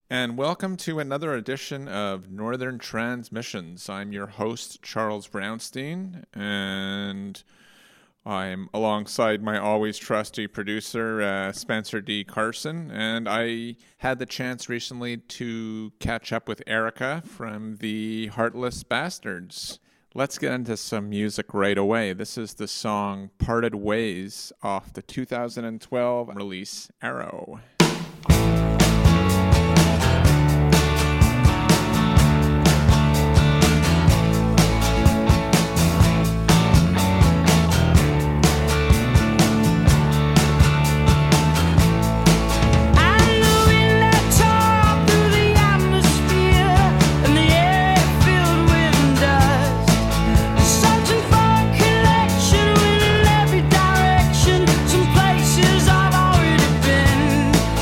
and welcome to another edition of Northern Transmissions. I'm your host, Charles Brownstein, and I'm alongside my always trusty producer, Spencer D. Carson, and I had the chance recently to catch up with Erica from the Heartless Bastards. Let's get into some music right away. This is the song Parted Ways off the 2012 release Arrow. Some places I've already been.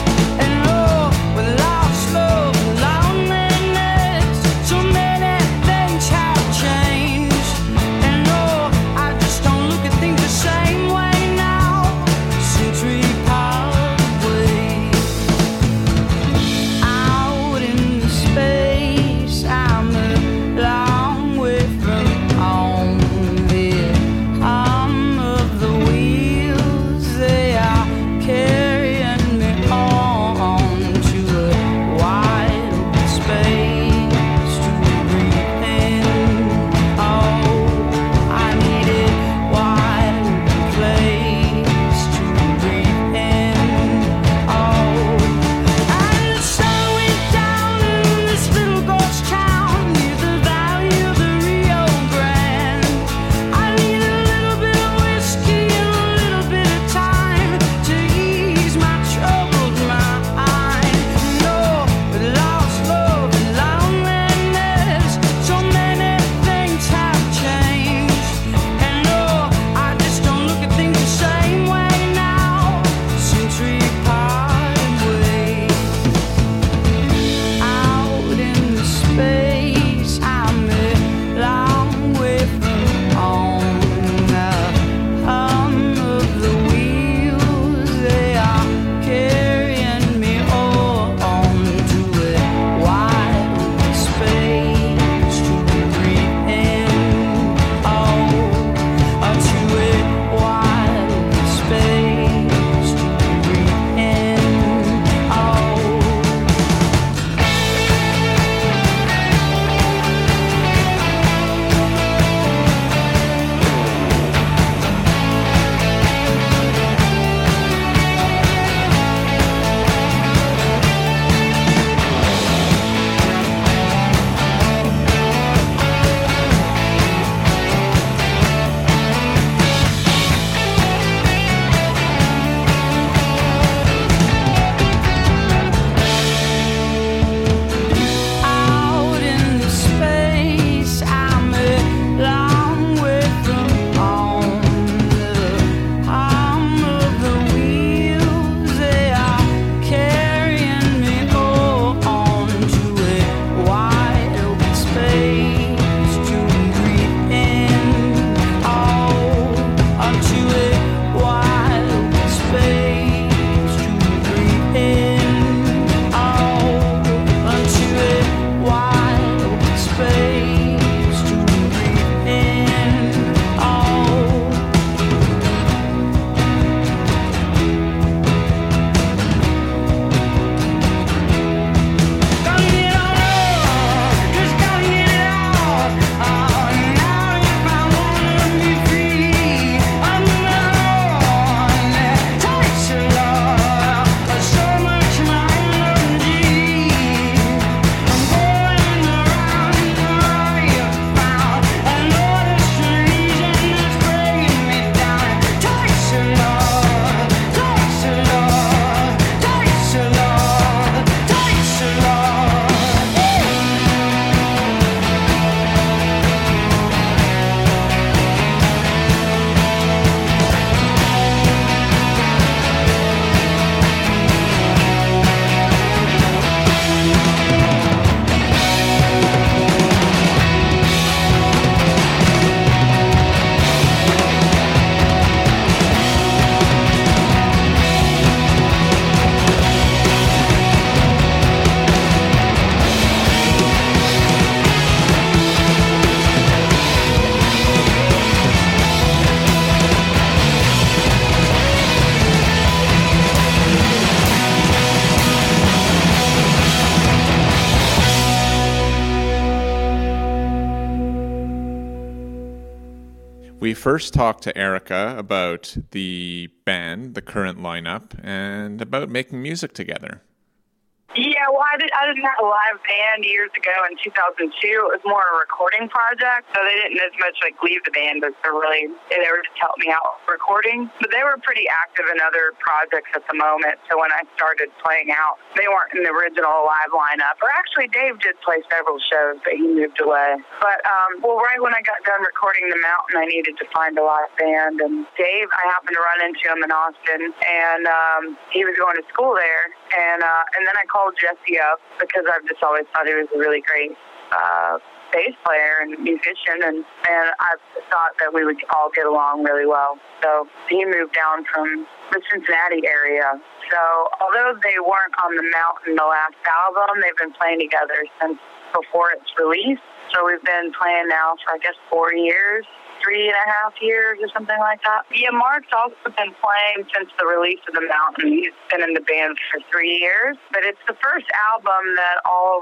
we first talked to Erica about the band, the current lineup, and about making music together. Yeah, well, I didn't have a live band years ago in 2002. It was more a recording project, so they didn't as much leave the band, but they were just helping me out with recording. But they were pretty active in other projects at the moment, so when I started playing out, they weren't in the original live lineup. Or actually, Dave did play several shows, but he moved away. But, right when I got done recording The Mountain, I needed to find a live band, and Dave, I happened to run into him in Austin, and he was going to school there, and then I called Jesse up because I've just always thought he was a really great bass player and musician, and I thought that we would all get along really well. So he moved down from the Cincinnati area. So although they weren't on The Mountain, the last album, they've been playing together since before its release. So we've been playing now for, I guess, 4 years. 3.5 years or something like that. Yeah, Mark's also been playing since the release of The Mountain. He's been in the band for 3 years, but it's the first album that all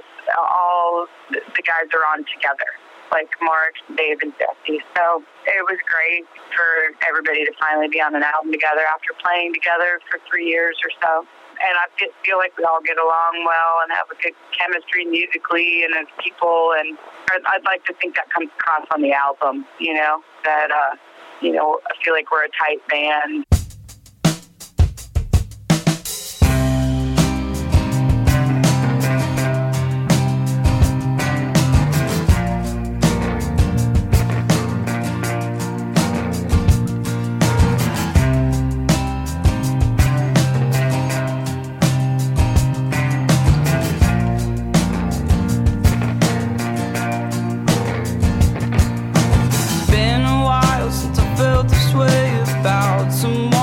the guys are on together, like Mark, Dave, and Jesse. So it was great for everybody to finally be on an album together after playing together for 3 years or so. And I feel like we all get along well and have a good chemistry musically and as people. And I'd like to think that comes across on the album, that, I feel like we're a tight band. Been a while since I felt this way about someone.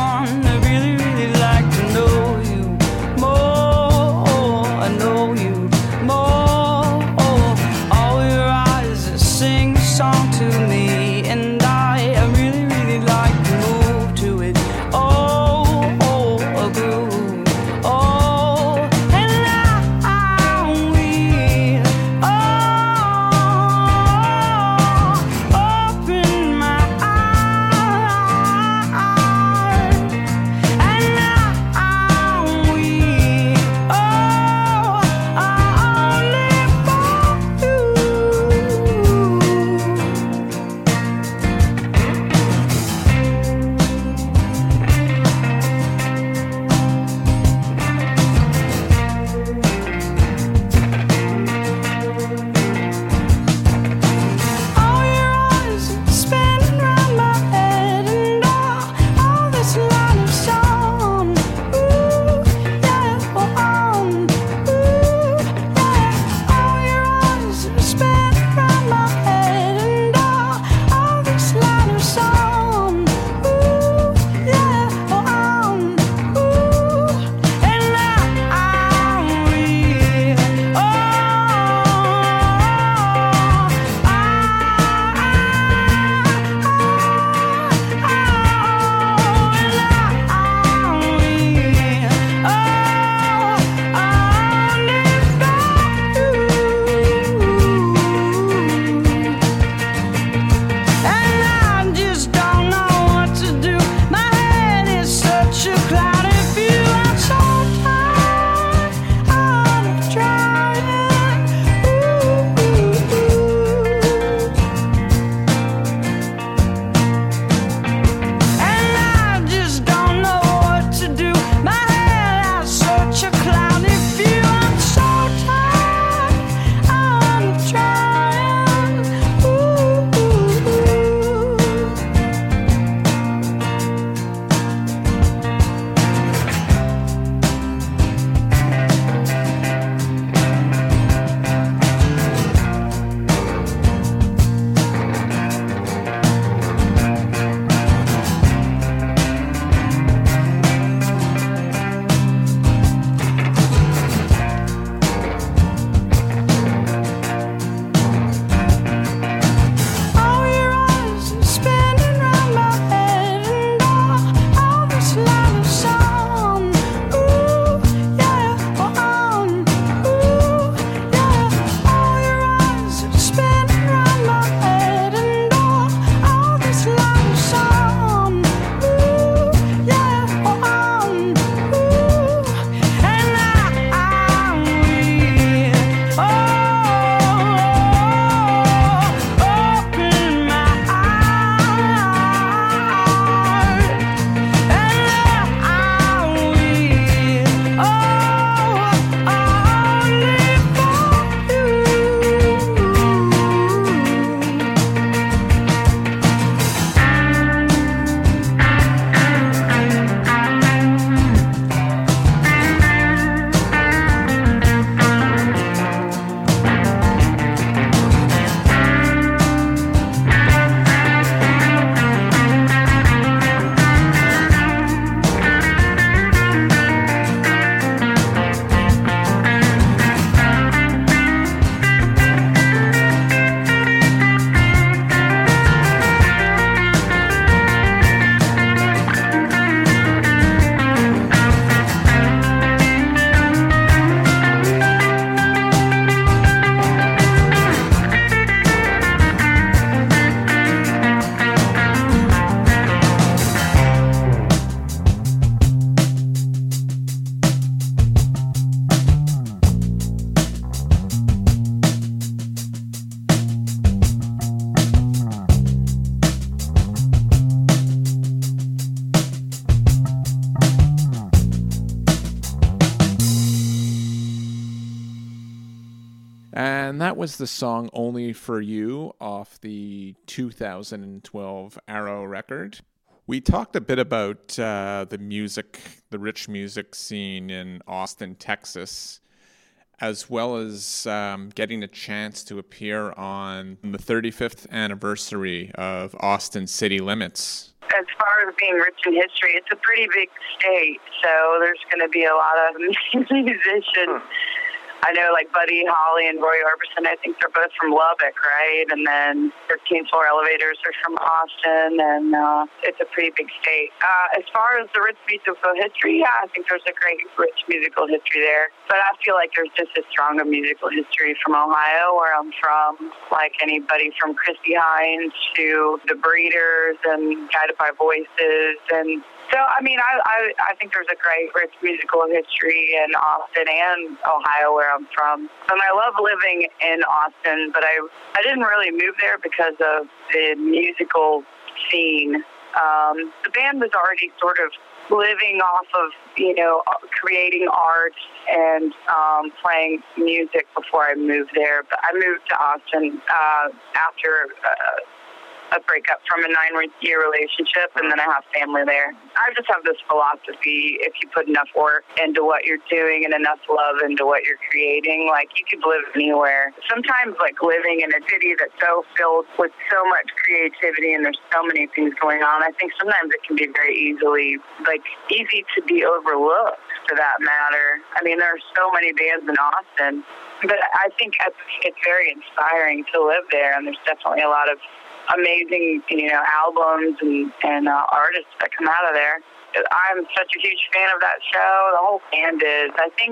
And that was the song Only For You off the 2012 Arrow record. We talked a bit about the rich music scene in Austin, Texas, as well as getting a chance to appear on the 35th anniversary of Austin City Limits. As far as being rich in history, it's a pretty big state, so there's going to be a lot of musicians. I know, like Buddy Holly and Roy Orbison, I think they're both from Lubbock, right? And then 13th Floor Elevators are from Austin, and it's a pretty big state. As far as the rich musical history, yeah, I think there's a great rich musical history there. But I feel like there's just as strong a musical history from Ohio, where I'm from, like anybody from Christy Hines to the Breeders and Guided by Voices. And so, I mean, I think there's a great rich musical history in Austin and Ohio, where I'm from. And I love living in Austin, but I didn't really move there because of the musical scene. The band was already sort of living off of, creating art and playing music before I moved there. But I moved to Austin after a breakup from a 9-year relationship, and then I have family there. I just have this philosophy: if you put enough work into what you're doing and enough love into what you're creating, like, you could live anywhere. Sometimes, like, living in a city that's so filled with so much creativity and there's so many things going on, I think sometimes it can be very easy to be overlooked, for that matter. I mean, there are so many bands in Austin, but I think it's very inspiring to live there, and there's definitely a lot of amazing, albums and artists that come out of there. I'm such a huge fan of that show. The whole band is.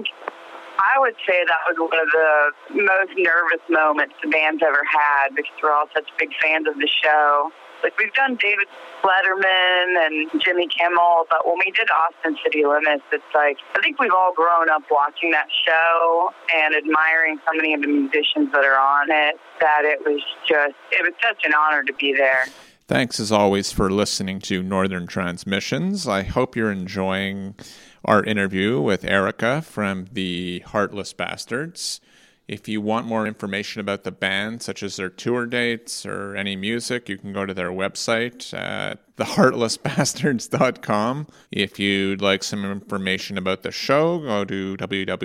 I would say that was one of the most nervous moments the band's ever had, because we're all such big fans of the show. Like, we've done David Letterman and Jimmy Kimmel, but when we did Austin City Limits, it's like, I think we've all grown up watching that show and admiring so many of the musicians that are on it, that it was such an honor to be there. Thanks, as always, for listening to Northern Transmissions. I hope you're enjoying our interview with Erica from the Heartless Bastards. If you want more information about the band, such as their tour dates or any music, you can go to their website at theheartlessbastards.com. If you'd like some information about the show, go to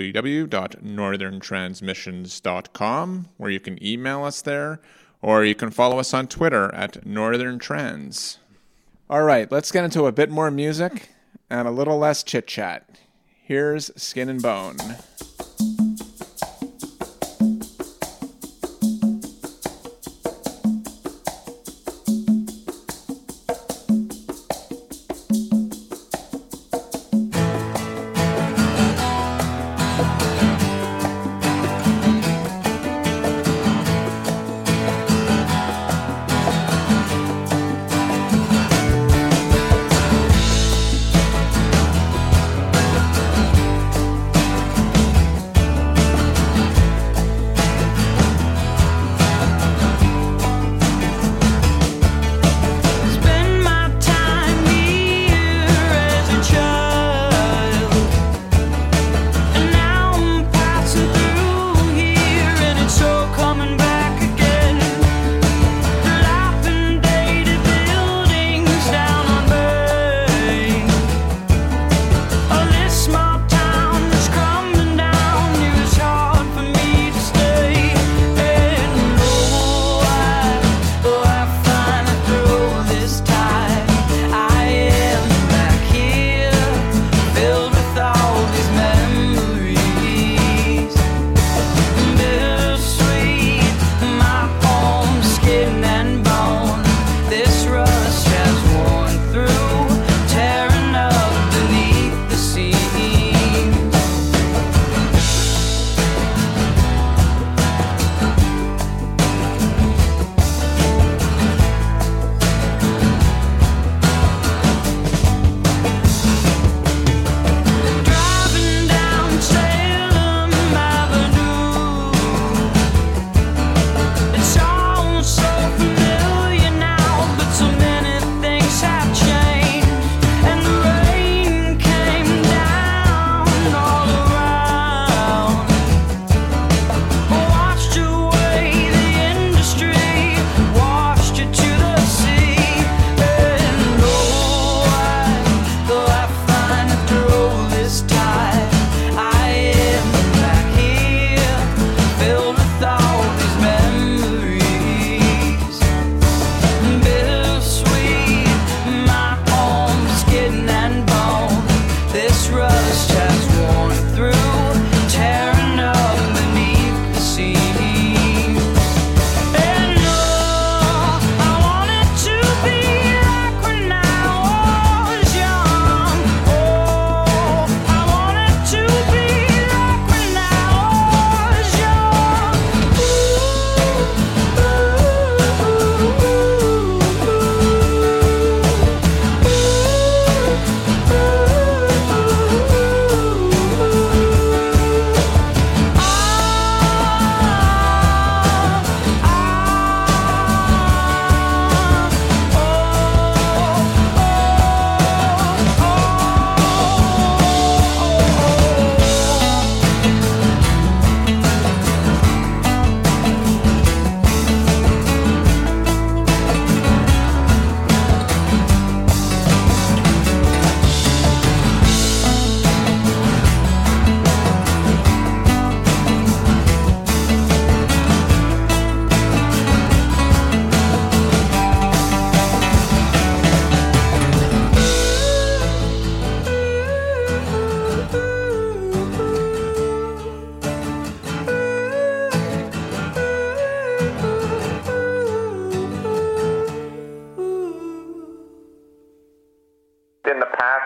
www.northerntransmissions.com, where you can email us there, or you can follow us on Twitter at Northern Trans. All right, let's get into a bit more music and a little less chit-chat. Here's Skin and Bone.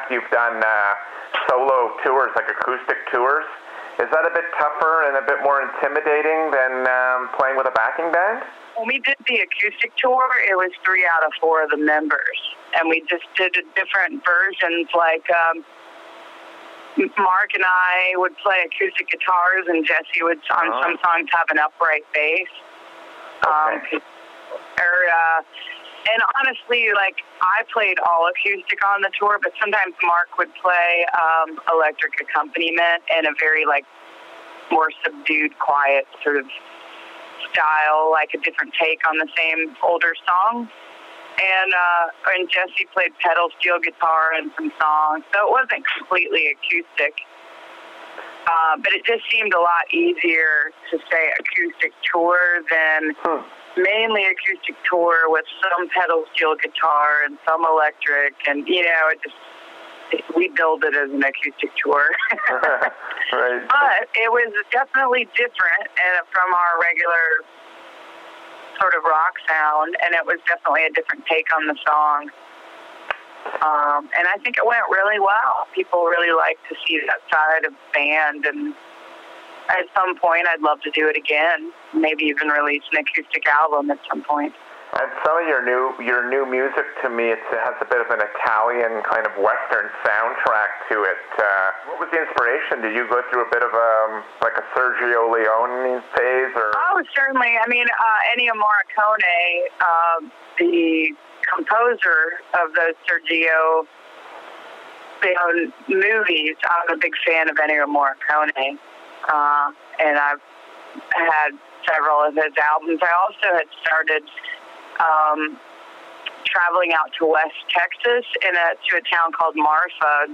past you've done solo tours, like acoustic tours. Is that a bit tougher and a bit more intimidating than playing with a backing band? When we did the acoustic tour, it was 3 out of 4 of the members. And we just did different versions, like Mark and I would play acoustic guitars, and Jesse would, on some songs, have an upright bass. Okay. And honestly, like, I played all acoustic on the tour, but sometimes Mark would play electric accompaniment in a very, like, more subdued, quiet sort of style, like a different take on the same older song. And Jesse played pedal steel guitar in some songs, so it wasn't completely acoustic. But it just seemed a lot easier to say acoustic tour than mainly acoustic tour with some pedal steel guitar and some electric, and we billed it as an acoustic tour. Right. But it was definitely different from our regular sort of rock sound, and it was definitely a different take on the song. And I think it went really well. People really like to see that side of the band, and at some point I'd love to do it again, maybe even release an acoustic album at some point. And some of your new music, to me, it has a bit of an Italian kind of Western soundtrack to it. What was the inspiration? Did you go through a bit of like a Sergio Leone phase? Or? Oh, certainly. I mean, Ennio Morricone, the composer of those Sergio Leone movies, I'm a big fan of Ennio Morricone, and I've had several of his albums. I also had started traveling out to West Texas to a town called Marfa,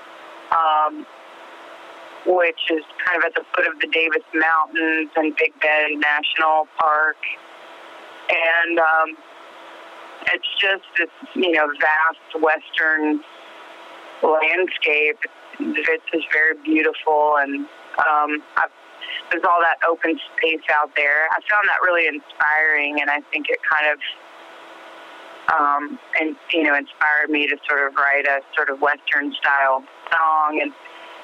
which is kind of at the foot of the Davis Mountains and Big Bend National Park. And it's just this, vast western landscape. It's just very beautiful, and there's all that open space out there. I found that really inspiring, and I think it kind of, inspired me to sort of write a sort of Western style song. And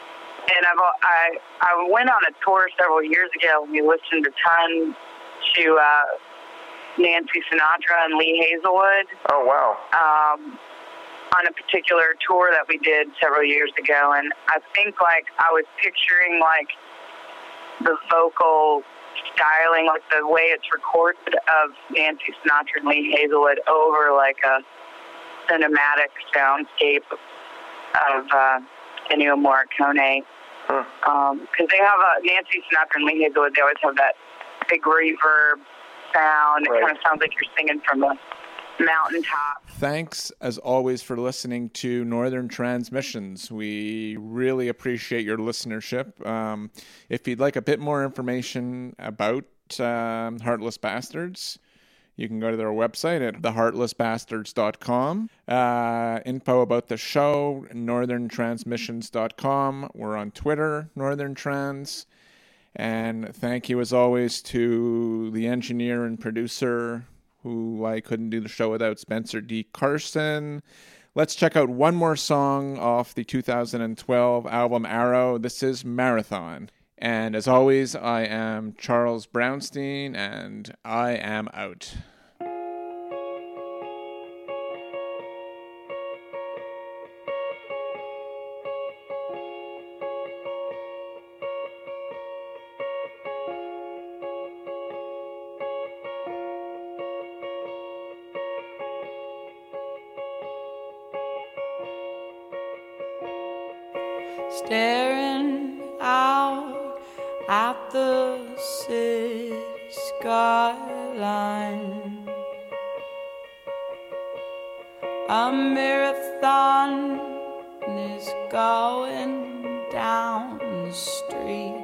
I went on a tour several years ago, and we listened a ton to Nancy Sinatra and Lee Hazelwood. Oh, wow. On a particular tour that we did several years ago, and I think, like, I was picturing, like, the vocal styling, like the way it's recorded of Nancy Sinatra and Lee Hazelwood over like a cinematic soundscape of Ennio Morricone. Because they have Nancy Sinatra and Lee Hazelwood, they always have that big reverb sound. Right. It kind of sounds like you're singing from a mountaintop. Thanks, as always, for listening to Northern Transmissions. We really appreciate your listenership. If you'd like a bit more information about Heartless Bastards, you can go to their website at theheartlessbastards.com. Info about the show, northerntransmissions.com. We're on Twitter, Northern Trans. And thank you, as always, to the engineer and producer, who I couldn't do the show without, Spencer D. Carson. Let's check out one more song off the 2012 album Arrow. This is Marathon. And as always, I am Charles Brownstein, and I am out. Staring out at the city skyline, a marathon is going down the street,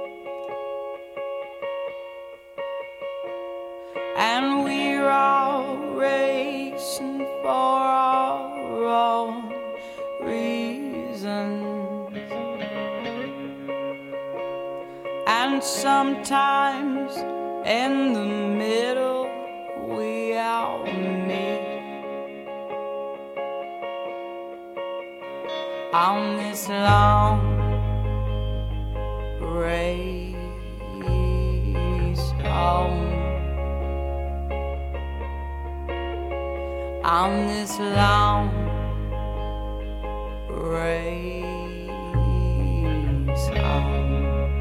and we're all racing for our own reasons. And sometimes in the middle we all meet. on this long race home, on this long race home.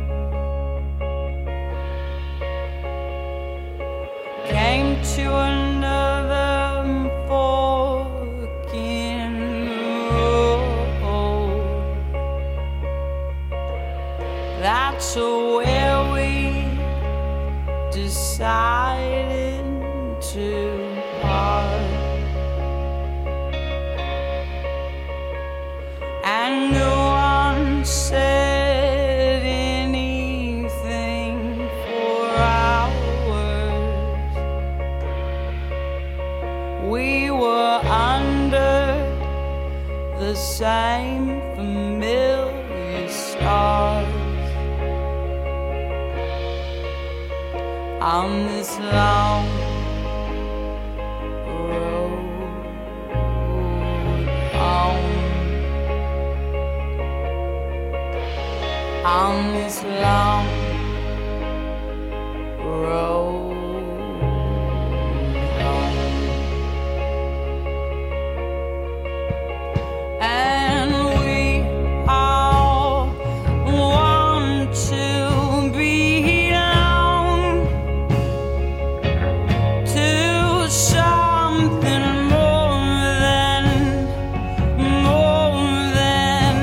Came to another fork in the road. That's where we decided to part. And no one said anything for hours. We were under the same familiar stars on this long road home, on this long road home. And we all want to belong to something more than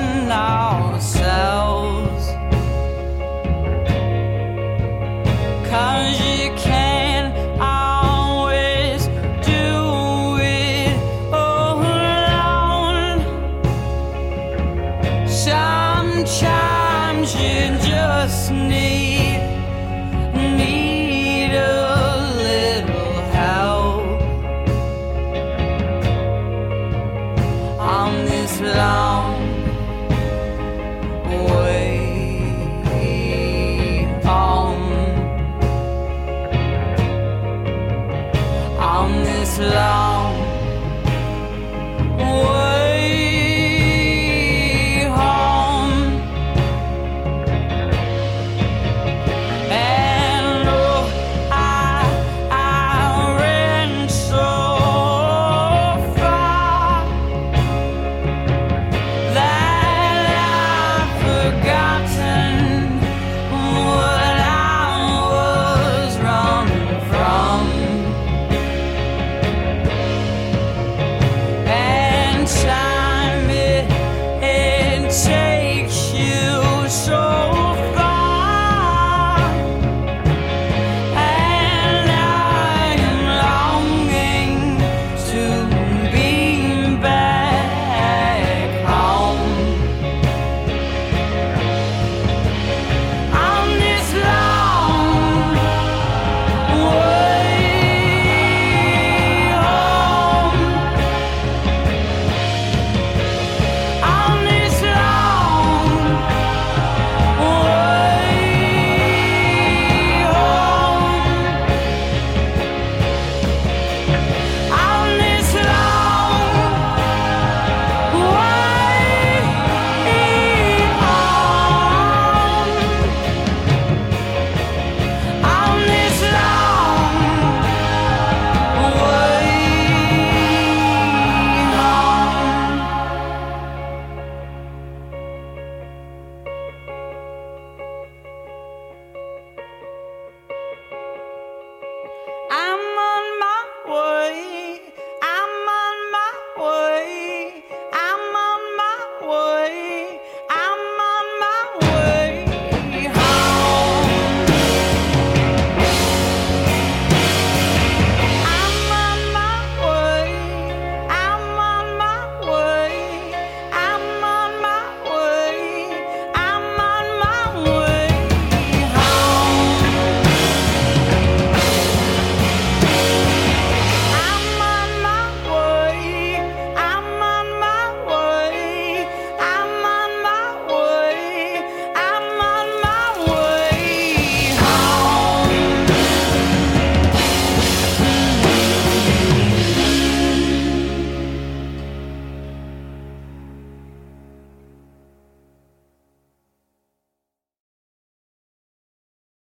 ourselves. 'Cause